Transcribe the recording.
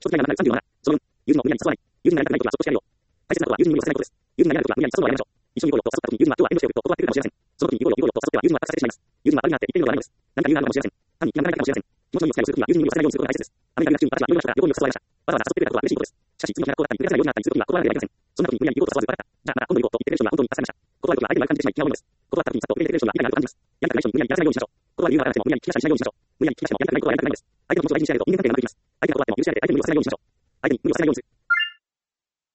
所得がなくなる37。その4、友人の無理やり誘わない。友人がやりたくないことはそっとしてやるよ。大切なことは友人に無理をさせないことです。友人がやりたいことは無理やり誘うのはやめましょう。一緒に行こうよと誘った時に友人は今日は遠慮しておくと断ってくるかもしれません。その時に行こうよと誘っては友人は達成してしまいます。友人は悪になって言っているのではないのです。何か理由があるかもしれません。単に気が向かないかもしれません。気持ちのいいお付き合いをする時は友人に無理をさせないようにすることが大切です。アメリカ留学中に私はいろいろな人から旅行に誘われました。わざわざ誘ってくれたことは嬉しいことです。しかし次のキャラクターだったり、売れないようになったりする時には断らなければいけません。そんな時に無理やり行こうと誘わずバカだった。じゃあまた今度行こうと言ってくれる人には本当に助かりました。断ることは相手に悪感じてしまい気が重いのです。断った時にさっと受け入れてくれる人には意味があると感じます。やりたくない人に無理やりやらせないようにしましょう。無理やり聞き出してもやりたくないことはやりたくないのです。相手の気持ちを理解しないといけないのです。相手のことを相手に無理をさせないようにしましょう。相手に無理をさせないようにする。